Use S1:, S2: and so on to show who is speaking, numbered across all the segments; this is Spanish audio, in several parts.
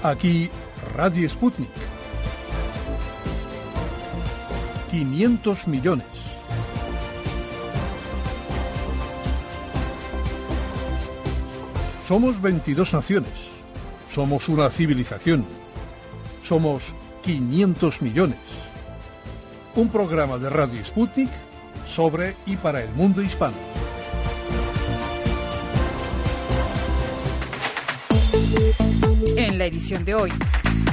S1: Aquí Radio Sputnik. 500 millones. Somos 22 naciones. Somos una civilización. Somos 500 millones. Un programa de Radio Sputnik sobre y para el mundo hispano.
S2: En la edición de hoy,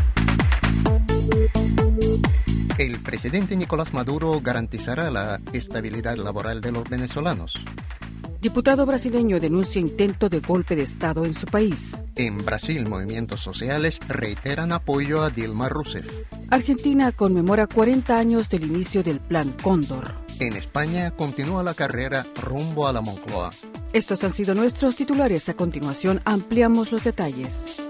S3: el presidente Nicolás Maduro garantizará la estabilidad laboral de los venezolanos.
S2: Diputado brasileño denuncia intento de golpe de Estado en su país.
S3: En Brasil, movimientos sociales reiteran apoyo a Dilma Rousseff.
S2: Argentina conmemora 40 años del inicio del Plan Cóndor.
S3: En España continúa la carrera rumbo a la Moncloa.
S2: Estos han sido nuestros titulares. A continuación ampliamos los detalles.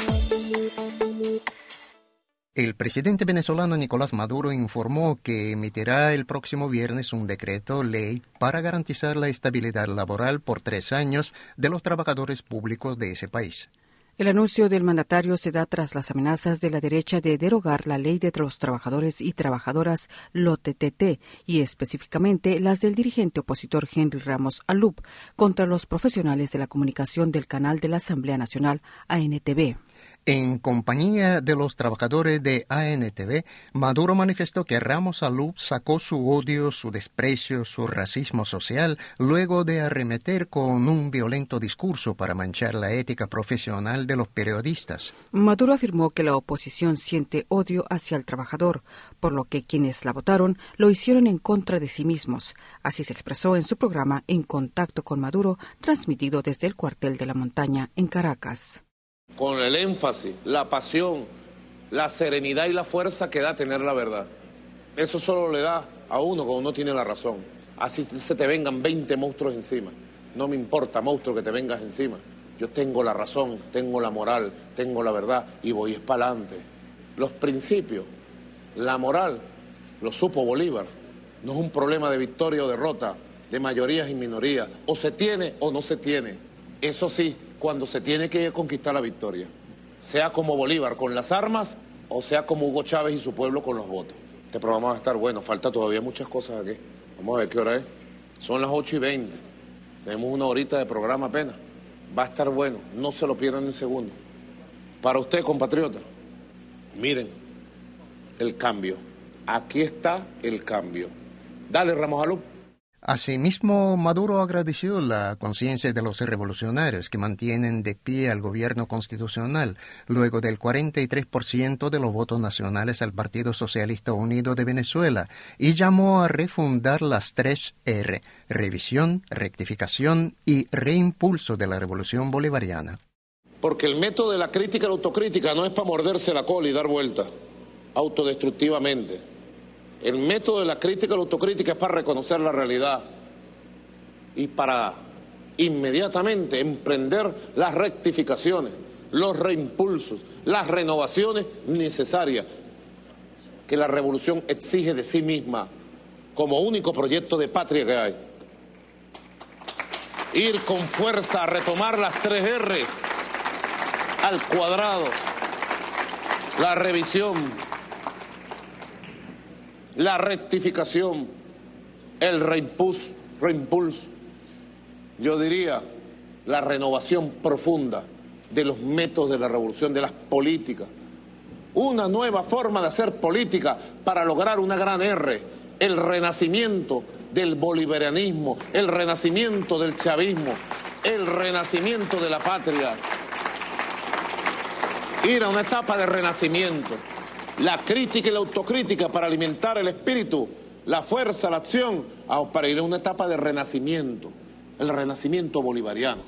S3: El presidente venezolano Nicolás Maduro informó que emitirá el próximo viernes un decreto ley para garantizar la estabilidad laboral por 3 años de los trabajadores públicos de ese país.
S2: El anuncio del mandatario se da tras las amenazas de la derecha de derogar la ley de los trabajadores y trabajadoras LOTTT y específicamente las del dirigente opositor Henry Ramos Alup contra los profesionales de la comunicación del canal de la Asamblea Nacional ANTV.
S3: En compañía de los trabajadores de ANTV, Maduro manifestó que Ramos Alup sacó su odio, su desprecio, su racismo social, luego de arremeter con un violento discurso para manchar la ética profesional de los periodistas.
S2: Maduro afirmó que la oposición siente odio hacia el trabajador, por lo que quienes la votaron lo hicieron en contra de sí mismos. Así se expresó en su programa En Contacto con Maduro, transmitido desde el cuartel de la Montaña en Caracas.
S4: Con el énfasis, la pasión, la serenidad y la fuerza que da tener la verdad. Eso solo le da a uno cuando uno tiene la razón. Así se te vengan 20 monstruos encima. No me importa, monstruo, que te vengas encima. Yo tengo la razón, tengo la moral, tengo la verdad y voy para adelante. Los principios, la moral, lo supo Bolívar. No es un problema de victoria o derrota, de mayorías y minorías. O se tiene o no se tiene. Eso sí, cuando se tiene que conquistar la victoria, sea como Bolívar con las armas o sea como Hugo Chávez y su pueblo con los votos. Este programa va a estar bueno, falta todavía muchas cosas aquí. Vamos a ver qué hora es. Son las 8:20, tenemos una horita de programa apenas. Va a estar bueno, no se lo pierdan ni un segundo. Para usted, compatriota, miren el cambio. Aquí está el cambio. Dale, Ramos Alup.
S3: Asimismo, Maduro agradeció la conciencia de los revolucionarios que mantienen de pie al gobierno constitucional luego del 43% de los votos nacionales al Partido Socialista Unido de Venezuela y llamó a refundar las 3 R: revisión, rectificación y reimpulso de la revolución bolivariana.
S4: Porque el método de la crítica y la autocrítica no es para morderse la cola y dar vueltas autodestructivamente. El método de la crítica y la autocrítica es para reconocer la realidad y para inmediatamente emprender las rectificaciones, los reimpulsos, las renovaciones necesarias que la revolución exige de sí misma como único proyecto de patria que hay. Ir con fuerza a retomar las 3 R al cuadrado, la revisión, la rectificación, el reimpulso, yo diría la renovación profunda de los métodos de la revolución, de las políticas. Una nueva forma de hacer política para lograr una gran R, el renacimiento del bolivarianismo, el renacimiento del chavismo, el renacimiento de la patria. Ir a una etapa de renacimiento. La crítica y la autocrítica para alimentar el espíritu, la fuerza, la acción, para ir a una etapa de renacimiento, el renacimiento bolivariano.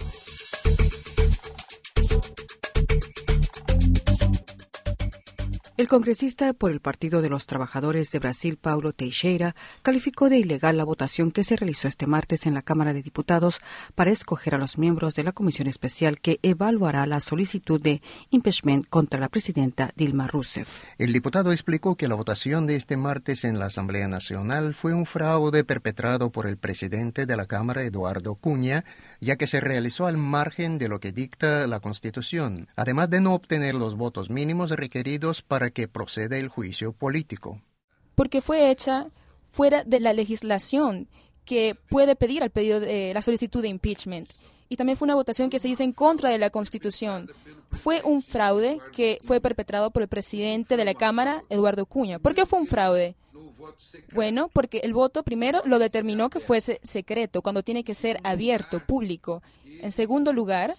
S2: El congresista por el Partido de los Trabajadores de Brasil, Paulo Teixeira, calificó de ilegal la votación que se realizó este martes en la Cámara de Diputados para escoger a los miembros de la comisión especial que evaluará la solicitud de impeachment contra la presidenta Dilma Rousseff.
S3: El diputado explicó que la votación de este martes en la Asamblea Nacional fue un fraude perpetrado por el presidente de la Cámara, Eduardo Cunha, ya que se realizó al margen de lo que dicta la Constitución, además de no obtener los votos mínimos requeridos para que proceda el juicio político.
S5: Porque fue hecha fuera de la legislación que puede pedir al pedido de la solicitud de impeachment. Y también fue una votación que se hizo en contra de la Constitución. Fue un fraude que fue perpetrado por el presidente de la Cámara, Eduardo Cunha. ¿Por qué fue un fraude? Bueno, porque el voto primero lo determinó que fuese secreto, cuando tiene que ser abierto, público. En segundo lugar,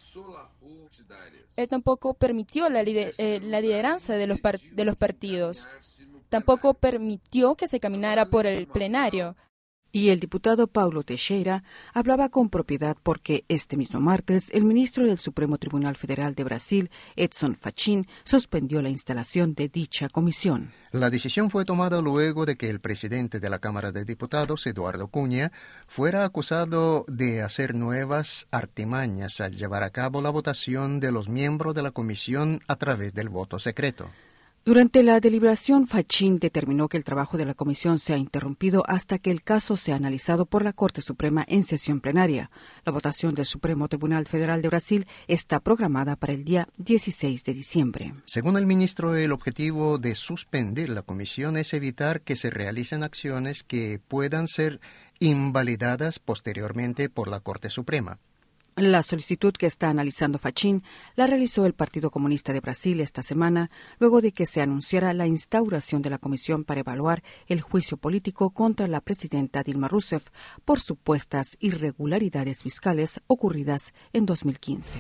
S5: él tampoco permitió la lideranza de los partidos. Tampoco permitió que se caminara por el plenario.
S2: Y el diputado Paulo Teixeira hablaba con propiedad porque este mismo martes el ministro del Supremo Tribunal Federal de Brasil, Edson Fachin, suspendió la instalación de dicha comisión.
S3: La decisión fue tomada luego de que el presidente de la Cámara de Diputados, Eduardo Cunha, fuera acusado de hacer nuevas artimañas al llevar a cabo la votación de los miembros de la comisión a través del voto secreto.
S2: Durante la deliberación, Fachin determinó que el trabajo de la comisión sea interrumpido hasta que el caso sea analizado por la Corte Suprema en sesión plenaria. La votación del Supremo Tribunal Federal de Brasil está programada para el día 16 de diciembre.
S3: Según el ministro, el objetivo de suspender la comisión es evitar que se realicen acciones que puedan ser invalidadas posteriormente por la Corte Suprema.
S2: La solicitud que está analizando Fachin la realizó el Partido Comunista de Brasil esta semana, luego de que se anunciara la instauración de la comisión para evaluar el juicio político contra la presidenta Dilma Rousseff por supuestas irregularidades fiscales ocurridas en 2015.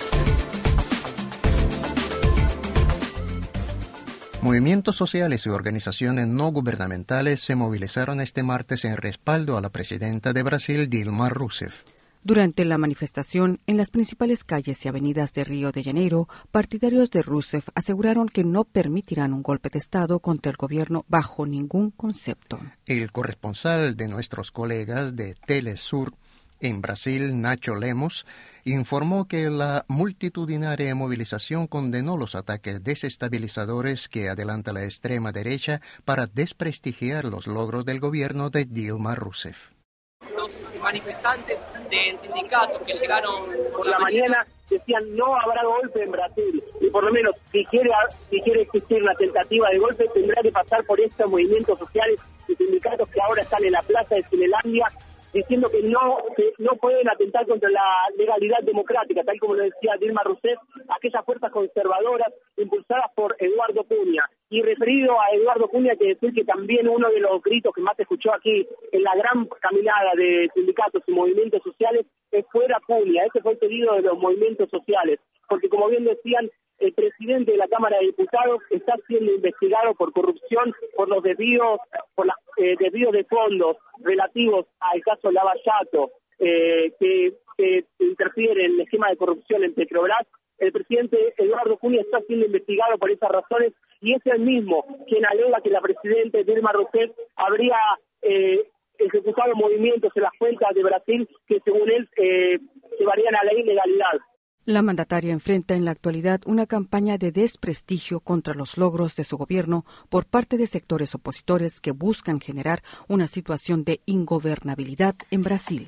S3: Movimientos sociales y organizaciones no gubernamentales se movilizaron este martes en respaldo a la presidenta de Brasil, Dilma Rousseff.
S2: Durante la manifestación en las principales calles y avenidas de Río de Janeiro, partidarios de Rousseff aseguraron que no permitirán un golpe de Estado contra el gobierno bajo ningún concepto.
S3: El corresponsal de nuestros colegas de Telesur en Brasil, Nacho Lemos, informó que la multitudinaria movilización condenó los ataques desestabilizadores que adelanta la extrema derecha para desprestigiar los logros del gobierno de Dilma Rousseff.
S6: Los manifestantes de sindicatos que llegaron por la mañana decían no habrá golpe en Brasil y por lo menos si quiere existir una tentativa de golpe tendrá que pasar por estos movimientos sociales y sindicatos que ahora están en la plaza de Cinelandia diciendo que no pueden atentar contra la legalidad democrática, tal como lo decía Dilma Rousseff, aquellas fuerzas conservadoras impulsadas por Eduardo Cunha. Y referido a Eduardo Cunha, hay que decir que también uno de los gritos que más se escuchó aquí en la gran caminada de sindicatos y movimientos sociales es fuera Cunha. Ese fue el pedido de los movimientos sociales, porque como bien decían, el presidente de la Cámara de Diputados está siendo investigado por corrupción, por los desvíos, desvíos de fondos relativos al caso Lava Jato, que interfiere en el esquema de corrupción en Petrobras. El presidente Eduardo Cunha está siendo investigado por esas razones y es el mismo quien alega que la presidenta Dilma Rousseff habría ejecutado movimientos en las cuentas de Brasil que según él llevarían a la ilegalidad.
S2: La mandataria enfrenta en la actualidad una campaña de desprestigio contra los logros de su gobierno por parte de sectores opositores que buscan generar una situación de ingobernabilidad en Brasil.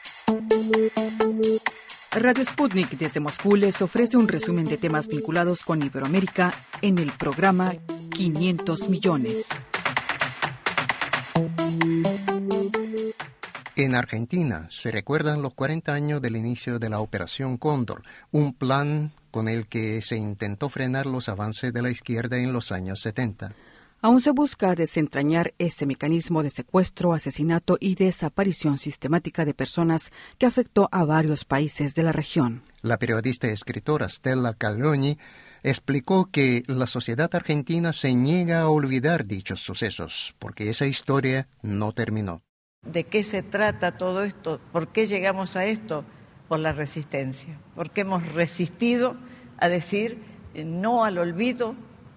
S2: Radio Sputnik desde Moscú les ofrece un resumen de temas vinculados con Iberoamérica en el programa 500 millones.
S3: En Argentina se recuerdan los 40 años del inicio de la Operación Cóndor, un plan con el que se intentó frenar los avances de la izquierda en los años 70.
S2: Aún se busca desentrañar ese mecanismo de secuestro, asesinato y desaparición sistemática de personas que afectó a varios países de la región.
S3: La periodista y escritora Stella Calloni explicó que la sociedad argentina se niega a olvidar dichos sucesos, porque esa historia no terminó.
S7: ¿De qué se trata todo esto? ¿Por qué llegamos a esto? Por la resistencia, porque hemos resistido a decir no al olvido,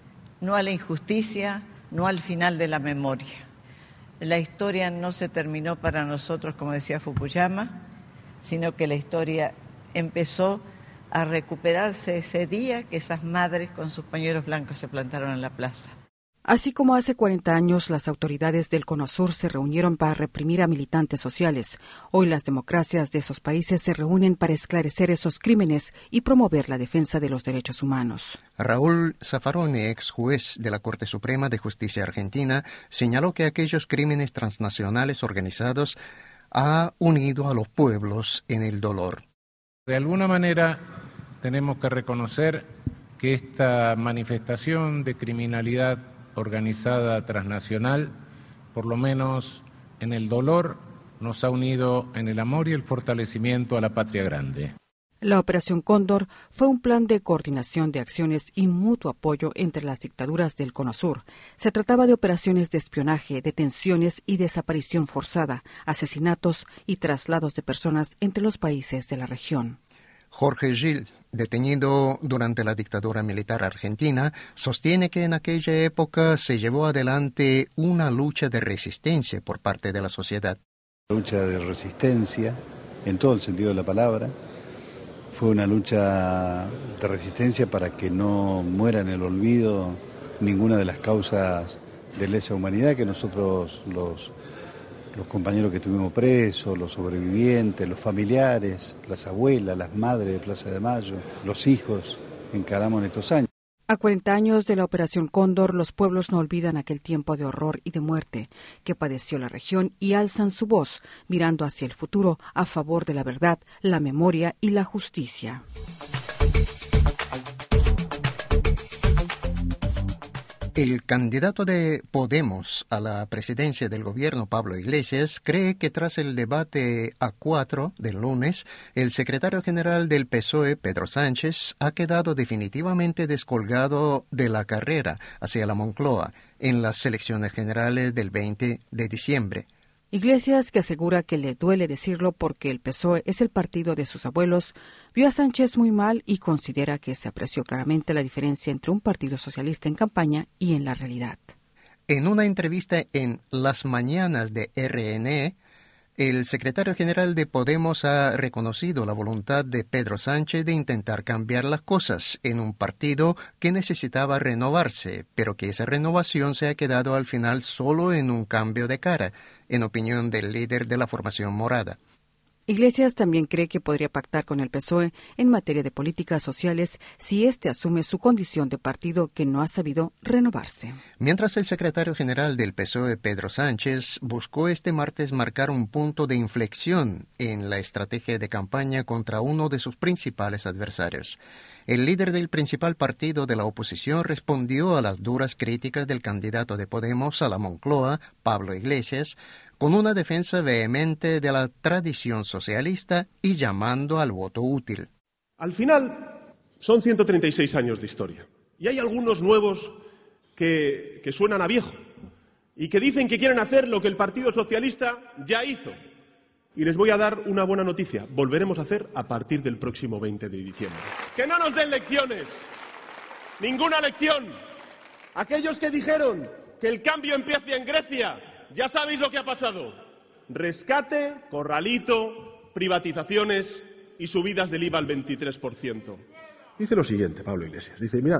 S7: no a la injusticia, no al final de la memoria. La historia no se terminó para nosotros, como decía Fukuyama, sino que la historia empezó a recuperarse ese día que esas madres con sus pañuelos blancos se plantaron en la plaza.
S2: Así como hace 40 años las autoridades del Cono Sur se reunieron para reprimir a militantes sociales, hoy las democracias de esos países se reúnen para esclarecer esos crímenes y promover la defensa de los derechos humanos.
S3: Raúl Zaffaroni, ex juez de la Corte Suprema de Justicia Argentina, señaló que aquellos crímenes transnacionales organizados han unido a los pueblos en el dolor.
S8: De alguna manera tenemos que reconocer que esta manifestación de criminalidad organizada transnacional, por lo menos en el dolor, nos ha unido en el amor y el fortalecimiento a la patria grande.
S2: La Operación Cóndor fue un plan de coordinación de acciones y mutuo apoyo entre las dictaduras del Cono Sur. Se trataba de operaciones de espionaje, detenciones y desaparición forzada, asesinatos y traslados de personas entre los países de la región.
S3: Jorge Gil, detenido durante la dictadura militar argentina, sostiene que en aquella época se llevó adelante una lucha de resistencia por parte de la sociedad.
S9: Lucha de resistencia, en todo el sentido de la palabra. Fue una lucha de resistencia para que no muera en el olvido ninguna de las causas de lesa humanidad que nosotros, los compañeros que tuvimos presos, los sobrevivientes, los familiares, las abuelas, las madres de Plaza de Mayo, los hijos, encaramos en estos años.
S2: A 40 años de la Operación Cóndor, los pueblos no olvidan aquel tiempo de horror y de muerte que padeció la región y alzan su voz, mirando hacia el futuro a favor de la verdad, la memoria y la justicia.
S3: El candidato de Podemos a la presidencia del gobierno, Pablo Iglesias, cree que tras el debate A4 del lunes, el secretario general del PSOE, Pedro Sánchez, ha quedado definitivamente descolgado de la carrera hacia la Moncloa en las elecciones generales del 20 de diciembre.
S2: Iglesias, que asegura que le duele decirlo porque el PSOE es el partido de sus abuelos, vio a Sánchez muy mal y considera que se apreció claramente la diferencia entre un partido socialista en campaña y en la realidad.
S3: En una entrevista en Las Mañanas de RNE, el secretario general de Podemos ha reconocido la voluntad de Pedro Sánchez de intentar cambiar las cosas en un partido que necesitaba renovarse, pero que esa renovación se ha quedado al final solo en un cambio de cara, en opinión del líder de la formación morada.
S2: Iglesias también cree que podría pactar con el PSOE en materia de políticas sociales si éste asume su condición de partido que no ha sabido renovarse.
S3: Mientras el secretario general del PSOE, Pedro Sánchez, buscó este martes marcar un punto de inflexión en la estrategia de campaña contra uno de sus principales adversarios. El líder del principal partido de la oposición respondió a las duras críticas del candidato de Podemos a la Moncloa, Pablo Iglesias, con una defensa vehemente de la tradición socialista y llamando al voto útil.
S10: Al final, son 136 años de historia. Y hay algunos nuevos que suenan a viejo y que dicen que quieren hacer lo que el Partido Socialista ya hizo. Y les voy a dar una buena noticia. Volveremos a hacer a partir del próximo 20 de diciembre. ¡Que no nos den lecciones! ¡Ninguna lección! Aquellos que dijeron que el cambio empieza en Grecia, ya sabéis lo que ha pasado. Rescate, corralito, privatizaciones y subidas del IVA al 23%. Dice lo siguiente, Pablo Iglesias. Dice, mira,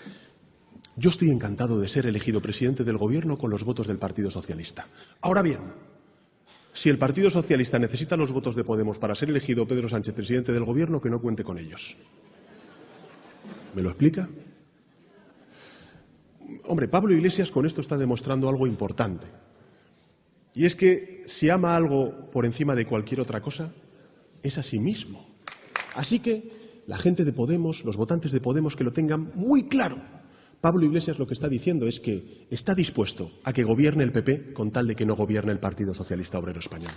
S10: yo estoy encantado de ser elegido presidente del gobierno con los votos del Partido Socialista. Ahora bien, si el Partido Socialista necesita los votos de Podemos para ser elegido Pedro Sánchez presidente del gobierno, que no cuente con ellos. ¿Me lo explica? Hombre, Pablo Iglesias con esto está demostrando algo importante. Y es que si ama algo por encima de cualquier otra cosa, es a sí mismo. Así que la gente de Podemos, los votantes de Podemos, que lo tengan muy claro. Pablo Iglesias lo que está diciendo es que está dispuesto a que gobierne el PP con tal de que no gobierne el Partido Socialista Obrero Español.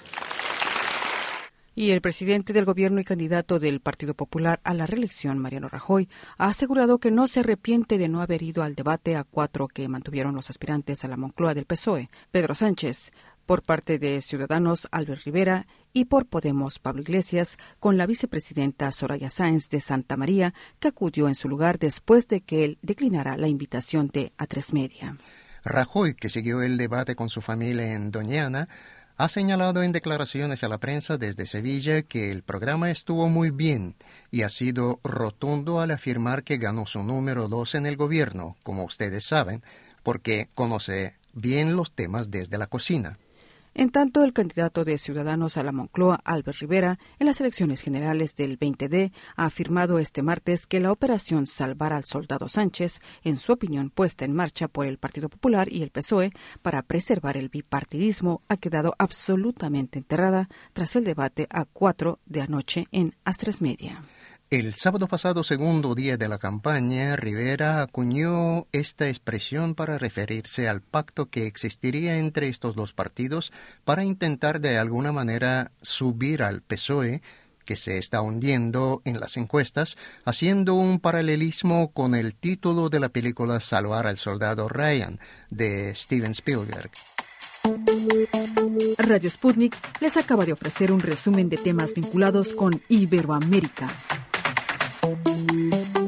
S2: Y el presidente del gobierno y candidato del Partido Popular a la reelección, Mariano Rajoy, ha asegurado que no se arrepiente de no haber ido al debate A4 que mantuvieron los aspirantes a la Moncloa del PSOE, Pedro Sánchez, por parte de Ciudadanos, Albert Rivera, y por Podemos Pablo Iglesias, con la vicepresidenta Soraya Sáenz de Santa María, que acudió en su lugar después de que él declinara la invitación de A3 Media.
S3: Rajoy, que siguió el debate con su familia en Doñana, ha señalado en declaraciones a la prensa desde Sevilla que el programa estuvo muy bien y ha sido rotundo al afirmar que ganó su número 2 en el gobierno, como ustedes saben, porque conoce bien los temas desde la cocina.
S2: En tanto, el candidato de Ciudadanos a la Moncloa, Albert Rivera, en las elecciones generales del 20D, ha afirmado este martes que la operación Salvar al Soldado Sánchez, en su opinión puesta en marcha por el Partido Popular y el PSOE para preservar el bipartidismo, ha quedado absolutamente enterrada tras el debate a 4 de anoche en A3 Media.
S3: El sábado pasado, segundo día de la campaña, Rivera acuñó esta expresión para referirse al pacto que existiría entre estos dos partidos para intentar de alguna manera subir al PSOE, que se está hundiendo en las encuestas, haciendo un paralelismo con el título de la película Salvar al Soldado Ryan, de Steven Spielberg.
S2: Radio Sputnik les acaba de ofrecer un resumen de temas vinculados con Iberoamérica.